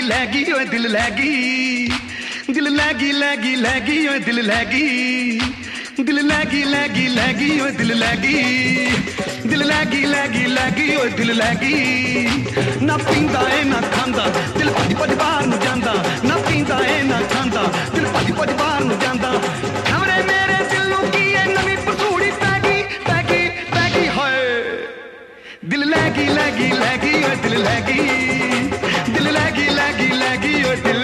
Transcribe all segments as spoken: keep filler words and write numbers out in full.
लैगी ओए दिल लैगी दिल लैगी लैगी लैगी ओए दिल लैगी दिल लैगी लैगी लैगी ओए दिल लैगी दिल लैगी लैगी लैगी ओए दिल लैगी ना पींदा ए ना खांदा दिल भज भज बाहर नूं जांदा ना पींदा ए ना खांदा दिल भज भज बाहर नूं जांदा खबरे मेरे दिल नूं की ए नवीं पसूड़ी पै गई पै गई पै गई होए दिल लैगी लैगी लैगी ओए दिल लैगी दिल लैगी लैगी लैगी ओए दिल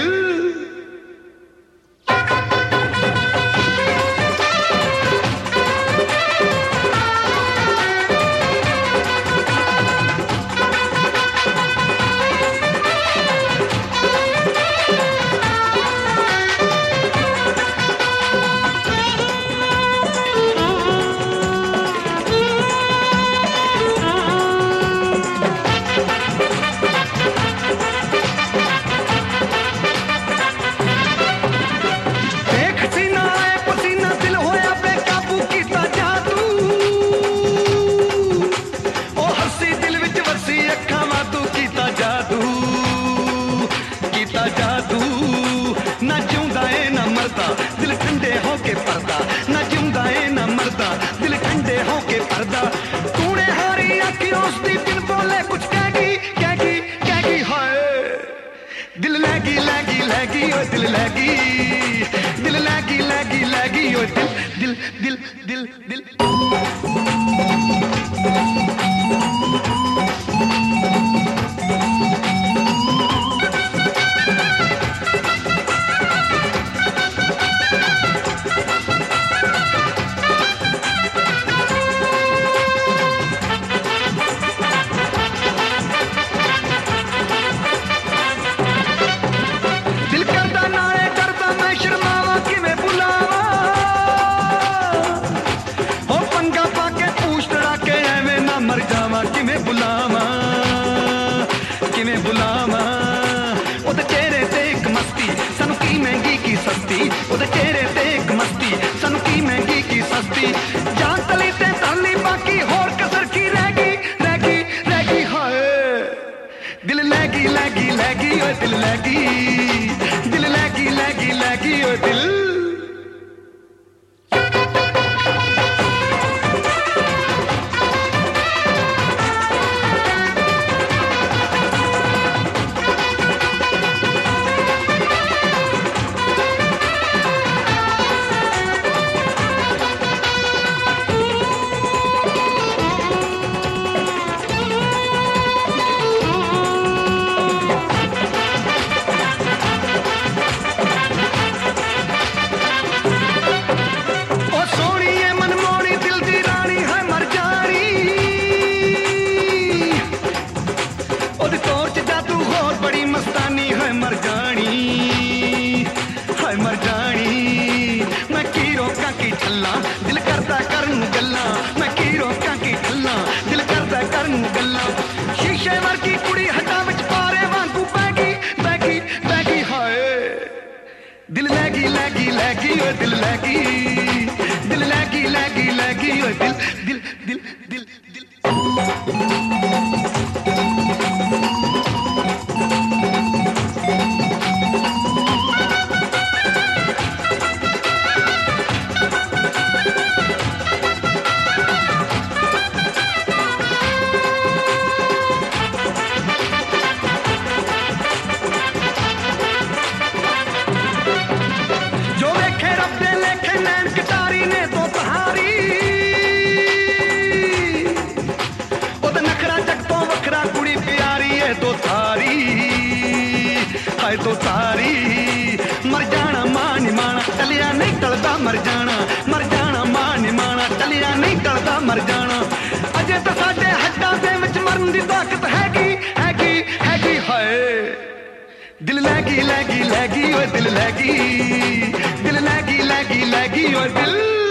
दिल लैगी दिल लैगी लैगी लैगी ओ दिल दिल दिल दिल दिल दिल लैगी दिल लैगी लैगी लैगी ओ दिल दिल लैगी लैगी लैगी ओ दिल लैगी दिल लैगी लैगी लैगी ओ दिल दिल दिल दिल दिल तो सारी मर जाना मान माना टलिया नहीं टलदा मर जाना मर जाना मान माना टलिया नहीं टलदा मर जाना अजे तो साडे हड्डां दे विच मरन दी ताकत हैगी हैगी हैगी हाय दिल लैगी लैगी लैगी ओ दिल लैगी दिल लैगी लैगी लैगी ओ दिल